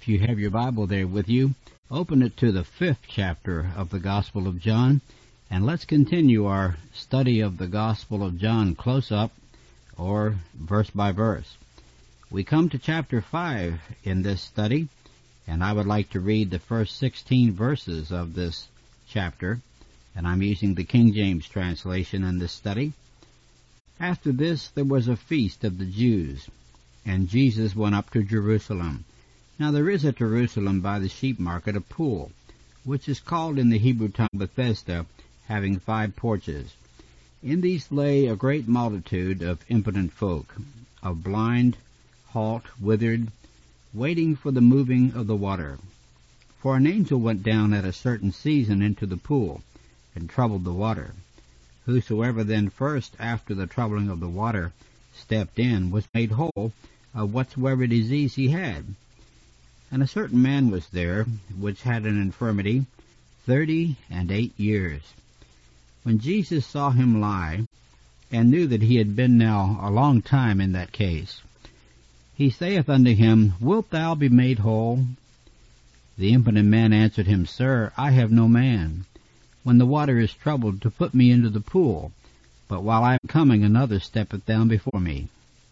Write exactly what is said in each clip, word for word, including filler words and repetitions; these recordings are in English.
If you have your Bible there with you, open it to the fifth chapter of the Gospel of John, and let's continue our study of the Gospel of John close up, or verse by verse. We come to chapter five in this study, and I would like to read the first sixteen verses of this chapter, and I'm using the King James translation in this study. After this there was a feast of the Jews, and Jesus went up to Jerusalem. Now there is at Jerusalem by the sheep market a pool, which is called in the Hebrew tongue Bethesda, having five porches. In these lay a great multitude of impotent folk, of blind, halt, withered, waiting for the moving of the water. For an angel went down at a certain season into the pool, and troubled the water. Whosoever then first, after the troubling of the water, stepped in, was made whole of whatsoever disease he had. And a certain man was there, which had an infirmity thirty and eight years. When Jesus saw him lie, and knew that he had been now a long time in that case, he saith unto him, Wilt thou be made whole? The impotent man answered him, Sir, I have no man, when the water is troubled, to put me into the pool, but while I am coming, another steppeth down before me.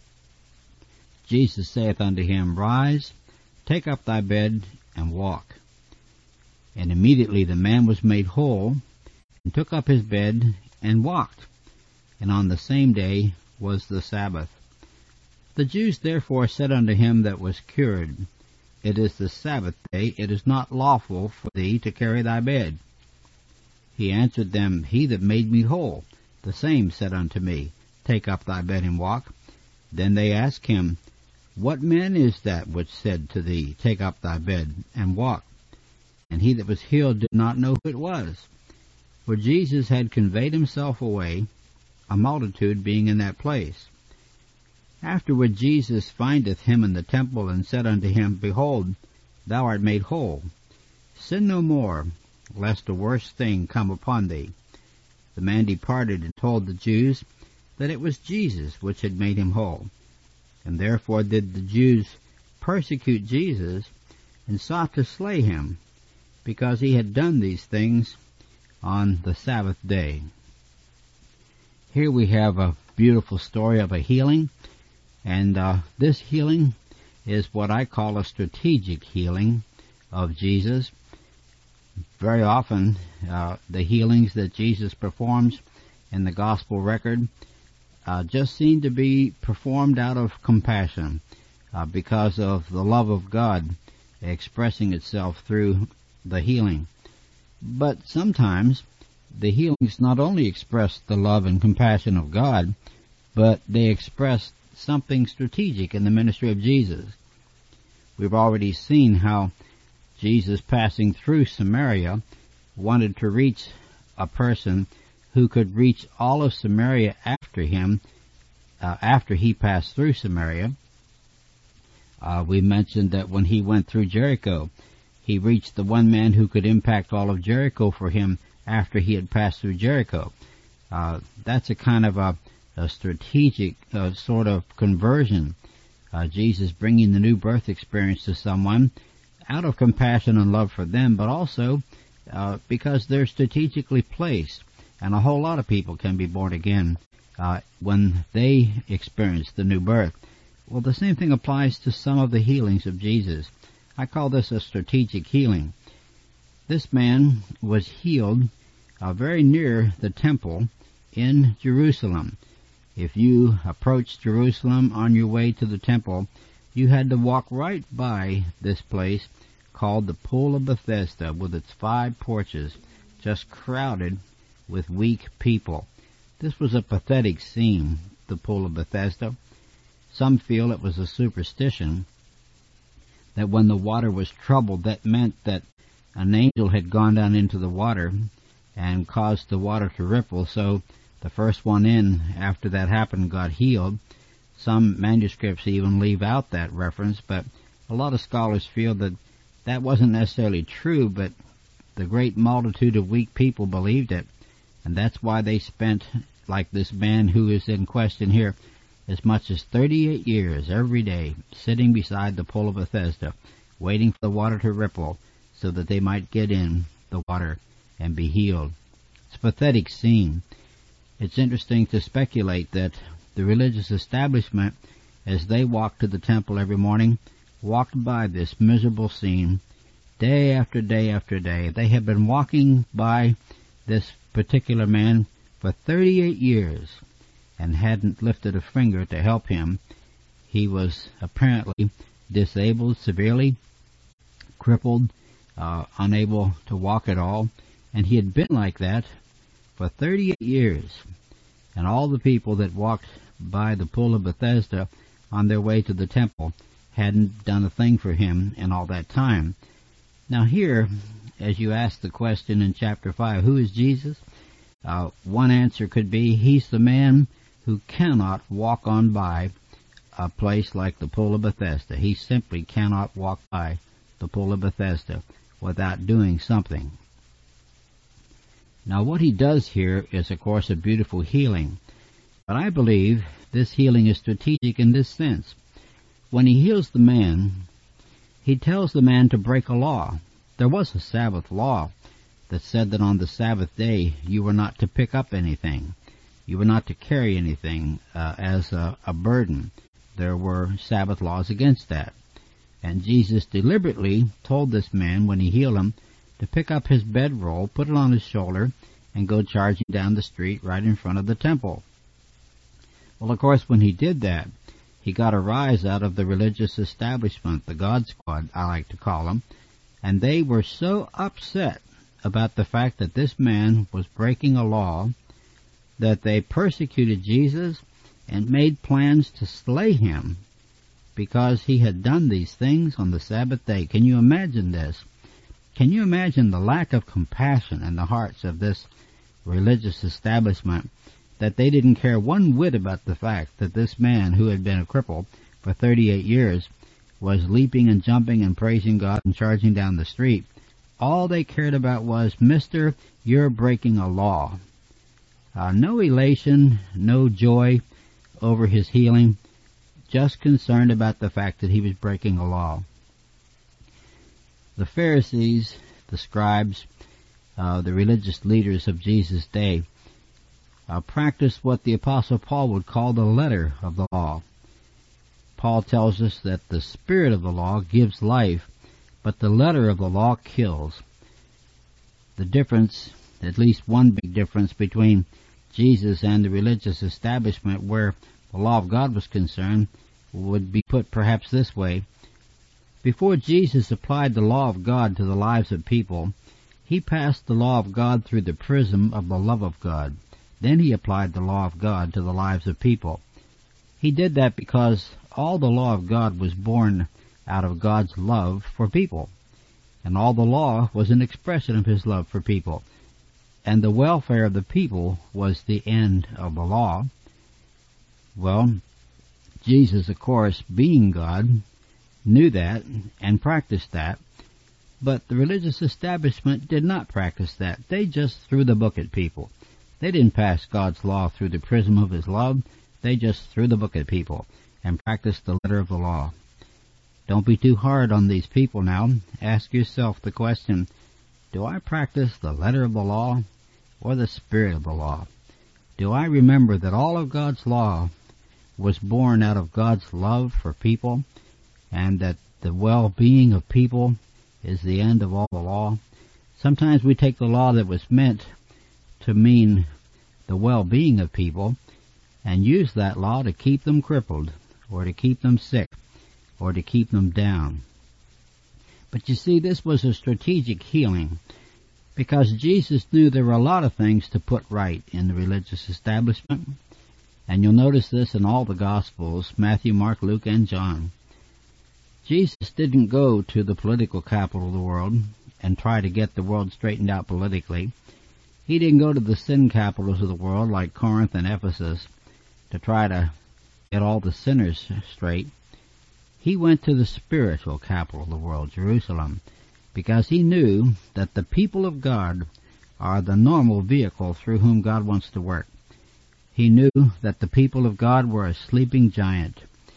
Jesus saith unto him, Rise, take up thy bed, and walk. And immediately the man was made whole, and took up his bed, and walked. And on the same day was the Sabbath. The Jews therefore said unto him that was cured, It is the Sabbath day, it is not lawful for thee to carry thy bed. He answered them, He that made me whole, the same said unto me, Take up thy bed and walk. Then they asked him, What man is that which said to thee, Take up thy bed and walk? And he that was healed did not know who it was, for Jesus had conveyed himself away, a multitude being in that place. Afterward Jesus findeth him in the temple, and said unto him, Behold, thou art made whole. Sin no more, lest a worse thing come upon thee. The man departed and told the Jews that it was Jesus which had made him whole. And therefore did the Jews persecute Jesus, and sought to slay him, because he had done these things on the Sabbath day. Here we have a beautiful story of a healing, and uh, this healing is what I call a strategic healing of Jesus. Very often, uh, the healings that Jesus performs in the gospel record uh, just seem to be performed out of compassion, uh, because of the love of God expressing itself through the healing. But sometimes the healings not only express the love and compassion of God, but they express something strategic in the ministry of Jesus. We've already seen how Jesus, passing through Samaria, wanted to reach a person who could reach all of Samaria after him, uh, after he passed through Samaria. Uh, we mentioned that when he went through Jericho, he reached the one man who could impact all of Jericho for him after he had passed through Jericho. Uh, that's a kind of a, a strategic uh, sort of conversion. Uh, Jesus bringing the new birth experience to someone out of compassion and love for them, but also uh, because they're strategically placed. And a whole lot of people can be born again uh, when they experience the new birth. Well, the same thing applies to some of the healings of Jesus. I call this a strategic healing. This man was healed uh, very near the temple in Jerusalem. If you approached Jerusalem on your way to the temple, you had to walk right by this place called the Pool of Bethesda, with its five porches, just crowded with weak people. This was a pathetic scene, the Pool of Bethesda. Some feel it was a superstition, that when the water was troubled, that meant that an angel had gone down into the water and caused the water to ripple, so the first one in after that happened got healed. Some manuscripts even leave out that reference, but a lot of scholars feel that that wasn't necessarily true, but the great multitude of weak people believed it, and that's why they spent, like this man who is in question here, as much as thirty-eight years every day sitting beside the Pool of Bethesda, waiting for the water to ripple so that they might get in the water and be healed. It's a pathetic scene. It's interesting to speculate that the religious establishment, as they walked to the temple every morning, walked by this miserable scene day after day after day. They had been walking by this particular man for thirty-eight years and hadn't lifted a finger to help him. He was apparently disabled, severely crippled, uh, unable to walk at all, and he had been like that for thirty-eight years. And all the people that walked by the pool of Bethesda on their way to the temple hadn't done a thing for him in all that time. Now here, as you ask the question in chapter five, who is Jesus? Uh, one answer could be, he's the man who cannot walk on by a place like the pool of Bethesda. He simply cannot walk by the pool of Bethesda without doing something. Now what he does here is, of course, a beautiful healing. But I believe this healing is strategic in this sense. When he heals the man, he tells the man to break a law. There was a Sabbath law that said that on the Sabbath day you were not to pick up anything. You were not to carry anything uh, as a, a burden. There were Sabbath laws against that. And Jesus deliberately told this man, when he healed him, to pick up his bedroll, put it on his shoulder, and go charging down the street right in front of the temple. Well, of course, when he did that, he got a rise out of the religious establishment, the God Squad, I like to call them, and they were so upset about the fact that this man was breaking a law that they persecuted Jesus and made plans to slay him because he had done these things on the Sabbath day. Can you imagine this? Can you imagine the lack of compassion in the hearts of this religious establishment, that they didn't care one whit about the fact that this man, who had been a cripple for thirty-eight years, was leaping and jumping and praising God and charging down the street? All they cared about was, Mister, you're breaking a law. Uh, no elation, no joy over his healing, just concerned about the fact that he was breaking a law. The Pharisees, the scribes, uh, the religious leaders of Jesus' day, uh, practiced what the Apostle Paul would call the letter of the law. Paul tells us that the spirit of the law gives life, but the letter of the law kills. The difference, at least one big difference between Jesus and the religious establishment where the law of God was concerned, would be put perhaps this way. Before Jesus applied the law of God to the lives of people, he passed the law of God through the prism of the love of God. Then he applied the law of God to the lives of people. He did that because all the law of God was born out of God's love for people, and all the law was an expression of his love for people, and the welfare of the people was the end of the law. Well, Jesus, of course, being God, knew that and practiced that, but the religious establishment did not practice that. They just threw the book at people. They didn't pass God's law through the prism of his love. They just threw the book at people and practiced the letter of the law. Don't be too hard on these people now. Ask yourself the question, do I practice the letter of the law or the spirit of the law? Do I remember that all of God's law was born out of God's love for people, and that the well-being of people is the end of all the law? Sometimes we take the law that was meant to mean the well-being of people and use that law to keep them crippled, or to keep them sick, or to keep them down. But you see, this was a strategic healing, because Jesus knew there were a lot of things to put right in the religious establishment. And you'll notice this in all the Gospels, Matthew, Mark, Luke, and John. Jesus didn't go to the political capital of the world and try to get the world straightened out politically. He didn't go to the sin capitals of the world like Corinth and Ephesus to try to get all the sinners straight. He went to the spiritual capital of the world, Jerusalem, because he knew that the people of God are the normal vehicle through whom God wants to work. He knew that the people of God were a sleeping giant,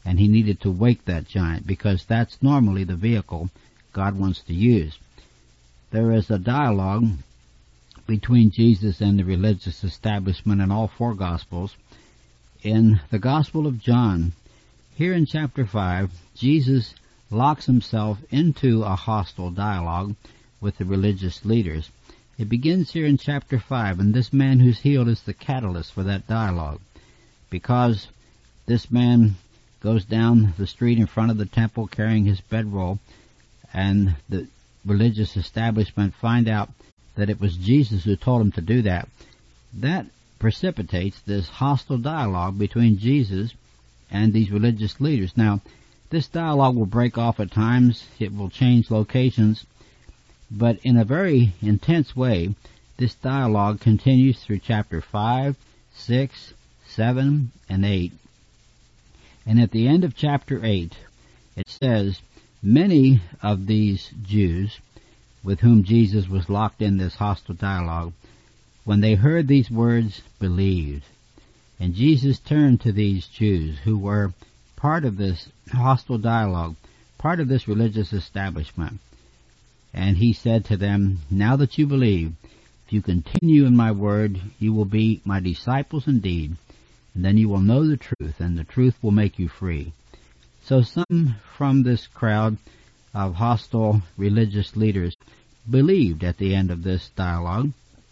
and he needed to wake that giant, because that's normally the vehicle God wants to use. There is a dialogue between Jesus and the religious establishment in all four Gospels. In the Gospel of John, here in chapter five, Jesus locks himself into a hostile dialogue with the religious leaders. It begins here in chapter five, and this man who's healed is the catalyst for that dialogue, because this man goes down the street in front of the temple carrying his bedroll, and the religious establishment find out that it was Jesus who told him to do that. That precipitates this hostile dialogue between Jesus and these religious leaders. Now, this dialogue will break off at times, it will change locations, but in a very intense way, this dialogue continues through chapter five, six, seven, and eight. And at the end of chapter eight, it says, many of these Jews with whom Jesus was locked in this hostile dialogue, when they heard these words, believed. And Jesus turned to these Jews who were part of this hostile dialogue, part of this religious establishment. And he said to them, now that you believe, if you continue in my word, you will be my disciples indeed, and then you will know the truth, and the truth will make you free. So some from this crowd of hostile religious leaders believed at the end of this dialogue.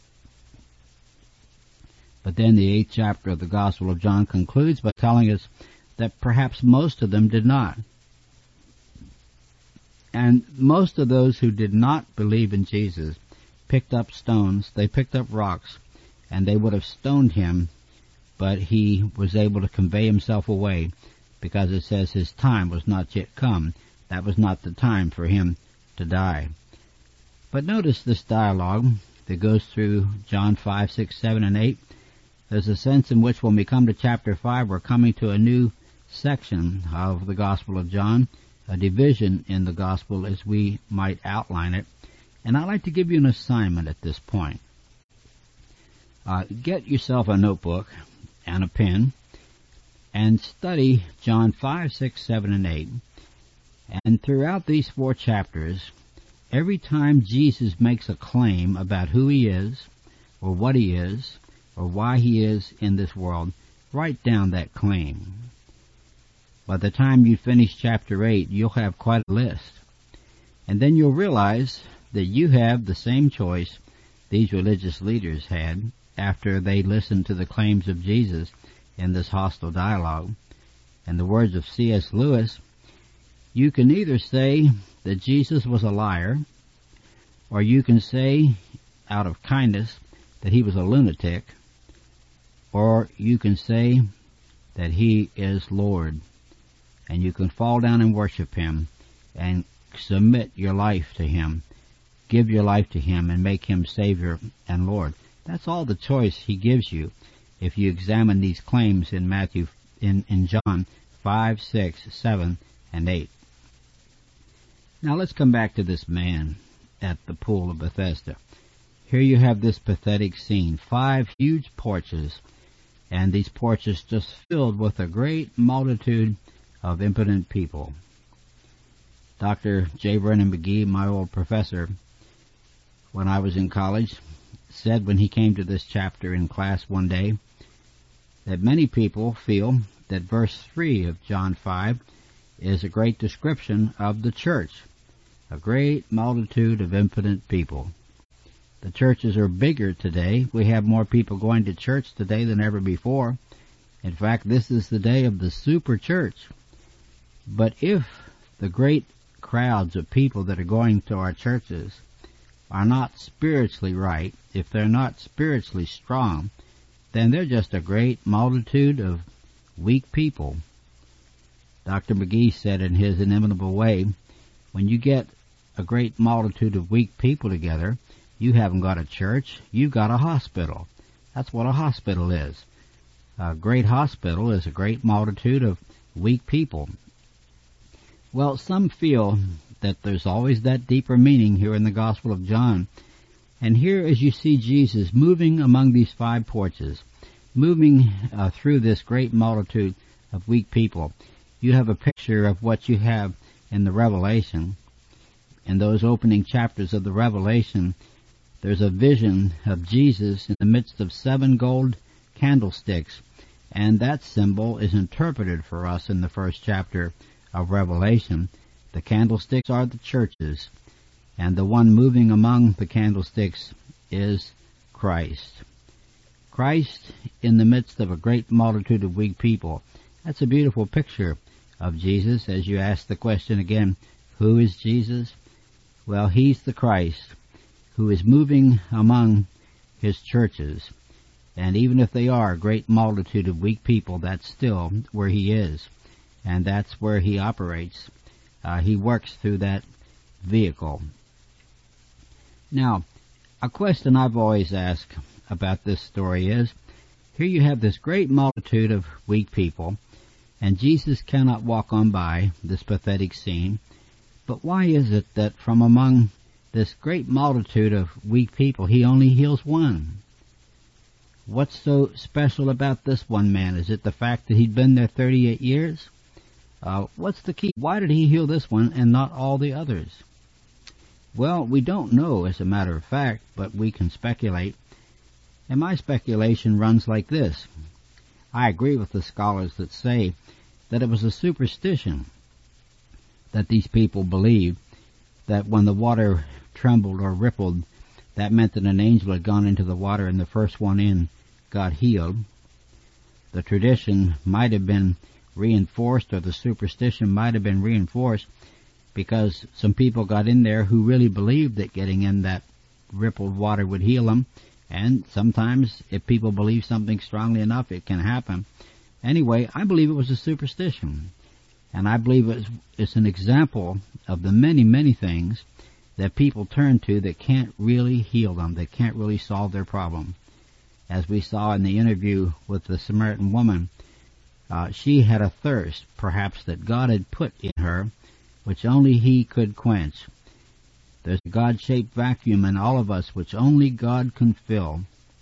But then the eighth chapter of the Gospel of John concludes by telling us that perhaps most of them did not. And most of those who did not believe in Jesus picked up stones, they picked up rocks, and they would have stoned him, but he was able to convey himself away, because it says his time was not yet come. That was not the time for him to die. But notice this dialogue that goes through John five, six, seven, and eight. There's a sense in which when we come to chapter five, we're coming to a new section of the Gospel of John, a division in the Gospel as we might outline it. And I'd like to give you an assignment at this point. Uh, get yourself a notebook and a pen and study John five, six, seven, and eight. And throughout these four chapters, every time Jesus makes a claim about who he is, or what he is, or why he is in this world, write down that claim. By the time you finish chapter eight, you'll have quite a list. And then you'll realize that you have the same choice these religious leaders had after they listened to the claims of Jesus in this hostile dialogue. In the words of C S Lewis, you can either say that Jesus was a liar, or you can say, out of kindness, that he was a lunatic, or you can say that he is Lord, and you can fall down and worship him and submit your life to him, give your life to him, and make him Savior and Lord. That's all the choice he gives you if you examine these claims in Matthew, in, in John five, six, seven, and eight. Now let's come back to this man at the pool of Bethesda. Here you have this pathetic scene. Five huge porches, and these porches just filled with a great multitude of impotent people. Doctor J. Vernon McGee, my old professor, when I was in college, said when he came to this chapter in class one day that many people feel that verse three of John five is a great description of the church, a great multitude of impotent people. The churches are bigger today. We have more people going to church today than ever before. In fact, this is the day of the super church. But if the great crowds of people that are going to our churches are not spiritually right, if they're not spiritually strong, then they're just a great multitude of weak people. Doctor McGee said in his inimitable way, when you get a great multitude of weak people together, you haven't got a church, you've got a hospital. That's what a hospital is. A great hospital is a great multitude of weak people. Well, some feel that there's always that deeper meaning here in the Gospel of John. And here as you see Jesus moving among these five porches, moving uh, through this great multitude of weak people, you have a picture of what you have in the Revelation. In those opening chapters of the Revelation, there's a vision of Jesus in the midst of seven gold candlesticks, and that symbol is interpreted for us in the first chapter of Revelation. The candlesticks are the churches, and the one moving among the candlesticks is Christ. Christ in the midst of a great multitude of weak people. That's a beautiful picture of Jesus. As you ask the question again, who is Jesus? Well, he's the Christ who is moving among his churches. And even if they are a great multitude of weak people, that's still where he is. And that's where he operates. Uh, he works through that vehicle. Now, a question I've always asked about this story is, here you have this great multitude of weak people, and Jesus cannot walk on by this pathetic scene. But why is it that from among this great multitude of weak people, he only heals one? What's so special about this one man? Is it the fact that he'd been there thirty-eight years? Uh, what's the key? Why did he heal this one and not all the others? Well, we don't know as a matter of fact, but we can speculate. And my speculation runs like this. I agree with the scholars that say that it was a superstition that these people believed that when the water trembled or rippled, that meant that an angel had gone into the water and the first one in got healed. The tradition might have been reinforced, or the superstition might have been reinforced, because some people got in there who really believed that getting in that rippled water would heal them. And sometimes, if people believe something strongly enough, it can happen. Anyway, I believe it was a superstition. And I believe it's, it's an example of the many, many things that people turn to that can't really heal them, that can't really solve their problem. As we saw in the interview with the Samaritan woman, uh, she had a thirst, perhaps, that God had put in her, which only he could quench. There's a God-shaped vacuum in all of us which only God can fill.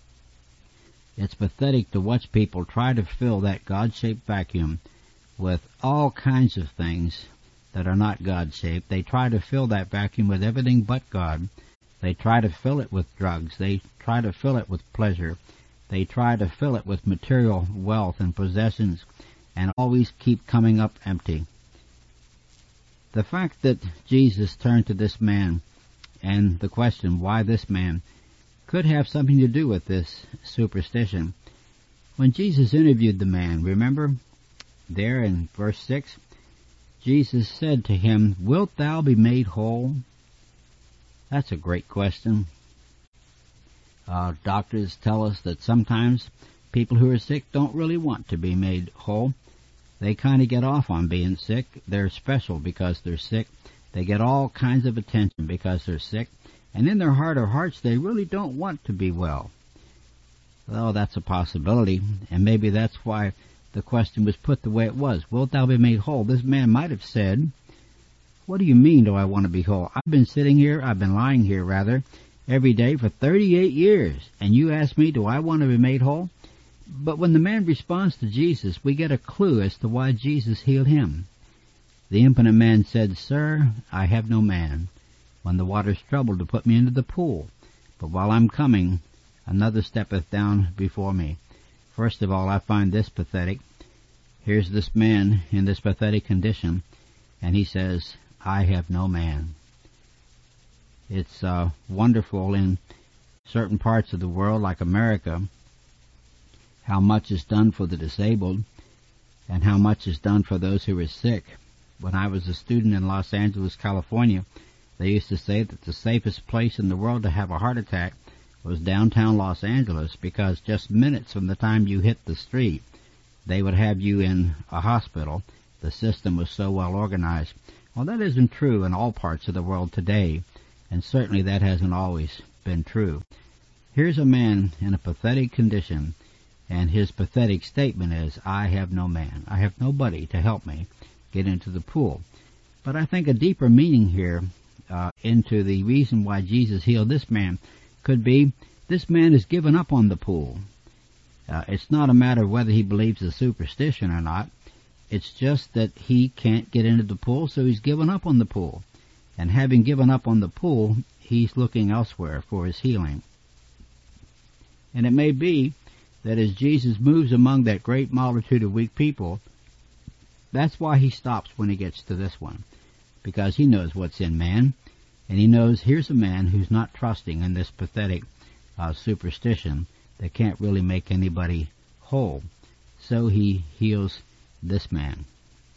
It's pathetic to watch people try to fill that God-shaped vacuum with all kinds of things that are not God-shaped. They try to fill that vacuum with everything but God. They try to fill it with drugs. They try to fill it with pleasure. They try to fill it with material wealth and possessions, and always keep coming up empty. The fact that Jesus turned to this man, and the question, why this man, could have something to do with this superstition. When Jesus interviewed the man, remember, there in verse six, Jesus said to him, "Wilt thou be made whole?" That's a great question. Uh, doctors tell us that sometimes people who are sick don't really want to be made whole. They kind of get off on being sick. They're special because they're sick. They get all kinds of attention because they're sick. And in their heart of hearts, they really don't want to be well. Well, that's a possibility, and maybe that's why the question was put the way it was. Wilt thou be made whole? This man might have said, what do you mean, do I want to be whole? I've been sitting here, I've been lying here, rather, every day for thirty-eight years, and you ask me, do I want to be made whole? But when the man responds to Jesus, we get a clue as to why Jesus healed him. The impotent man said, "Sir, I have no man, when the waters trouble, to put me into the pool. But while I'm coming, another steppeth down before me." First of all, I find this pathetic. Here's this man in this pathetic condition, and he says, "I have no man." It's uh, wonderful in certain parts of the world, like America, how much is done for the disabled and how much is done for those who are sick. When I was a student in Los Angeles, California, they used to say that the safest place in the world to have a heart attack was downtown Los Angeles, because just minutes from the time you hit the street, they would have you in a hospital. The system was so well organized. Well, that isn't true in all parts of the world today, and certainly that hasn't always been true. Here's a man in a pathetic condition, and his pathetic statement is, "I have no man. I have nobody to help me get into the pool." But I think a deeper meaning here uh, into the reason why Jesus healed this man could be, this man has given up on the pool. Uh, it's not a matter of whether he believes the superstition or not. It's just that he can't get into the pool, so he's given up on the pool. And having given up on the pool, he's looking elsewhere for his healing. And it may be that as Jesus moves among that great multitude of weak people, that's why he stops when he gets to this one, because he knows what's in man, and he knows here's a man who's not trusting in this pathetic uh, superstition that can't really make anybody whole. So he heals this man.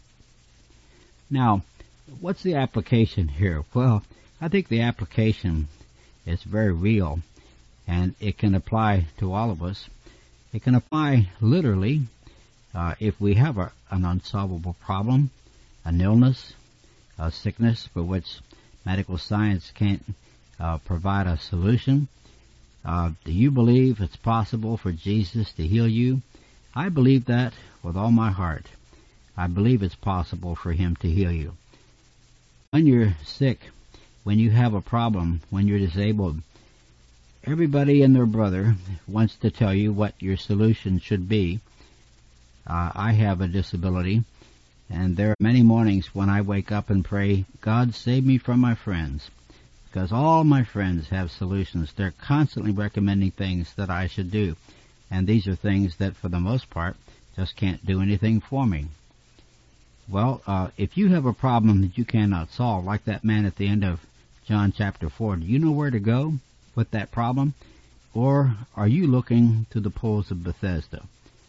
Now, what's the application here? Well, I think the application is very real, and it can apply to all of us. It can apply literally uh, if we have a, an unsolvable problem, an illness, a sickness for which medical science can't uh, provide a solution. Uh, do you believe it's possible for Jesus to heal you? I believe that with all my heart. I believe it's possible for him to heal you. When you're sick, when you have a problem, when you're disabled, everybody and their brother wants to tell you what your solution should be. Uh, I have a disability, and there are many mornings when I wake up and pray, God, save me from my friends, because all my friends have solutions. They're constantly recommending things that I should do, and these are things that, for the most part, just can't do anything for me. Well, uh, if you have a problem that you cannot solve, like that man at the end of John chapter four, do you know where to go with that problem? Or are you looking to the pools of Bethesda?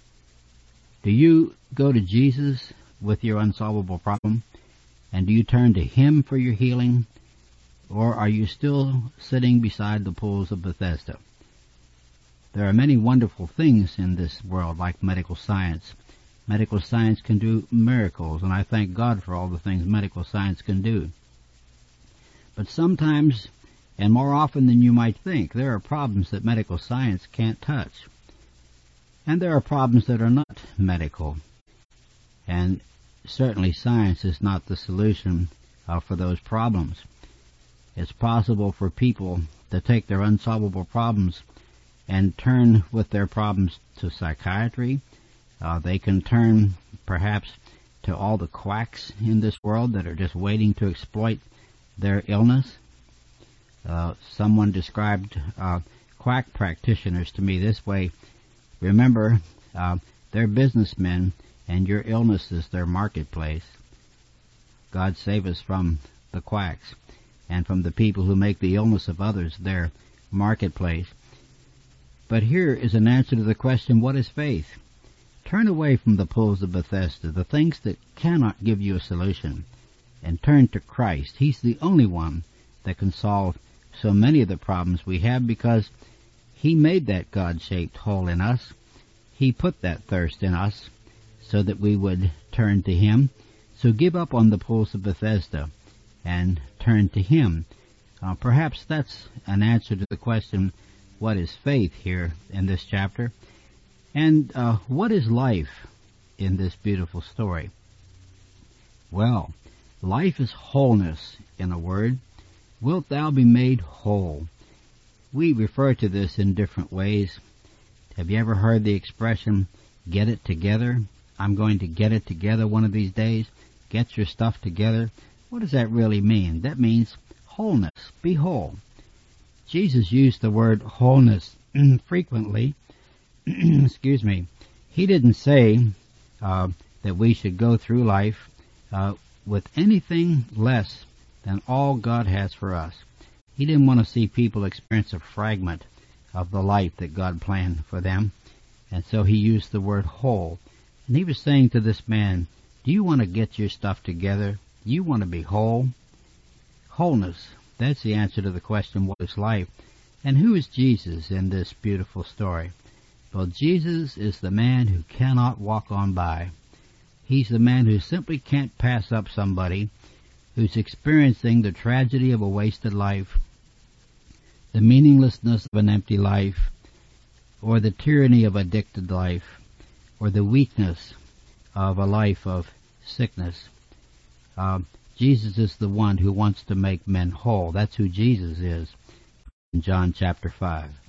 Do you go to Jesus with your unsolvable problem? And do you turn to him for your healing? Or are you still sitting beside the pools of Bethesda? There are many wonderful things in this world, like medical science. Medical science can do miracles, and I thank God for all the things medical science can do. But sometimes, and more often than you might think, there are problems that medical science can't touch. And there are problems that are not medical. And certainly science is not the solution uh, for those problems. It's possible for people to take their unsolvable problems and turn with their problems to psychiatry. Uh, they can turn perhaps to all the quacks in this world that are just waiting to exploit their illness. Uh, someone described uh, quack practitioners to me this way. Remember, uh, they're businessmen, and your illness is their marketplace. God save us from the quacks and from the people who make the illness of others their marketplace. But here is an answer to the question, what is faith? Turn away from the pools of Bethesda, the things that cannot give you a solution, and turn to Christ. He's the only one that can solve so many of the problems we have, because he made that God-shaped hole in us. He put that thirst in us so that we would turn to him. So give up on the pools of Bethesda and turn to him. Uh, perhaps that's an answer to the question, what is faith, here in this chapter? And uh, what is life in this beautiful story? Well, life is wholeness, in a word. Wilt thou be made whole? We refer to this in different ways. Have you ever heard the expression, get it together? I'm going to get it together one of these days. Get your stuff together. What does that really mean? That means wholeness. Be whole. Jesus used the word wholeness frequently. Excuse me. He didn't say uh, that we should go through life uh, with anything less than all God has for us. He didn't want to see people experience a fragment of the life that God planned for them. And so he used the word whole. And he was saying to this man, do you want to get your stuff together? Do you want to be whole? Wholeness. That's the answer to the question, what is life? And who is Jesus in this beautiful story? Well, Jesus is the man who cannot walk on by. He's the man who simply can't pass up somebody who's experiencing the tragedy of a wasted life, the meaninglessness of an empty life, or the tyranny of addicted life, or the weakness of a life of sickness. Uh, Jesus is the one who wants to make men whole. That's who Jesus is in John chapter five.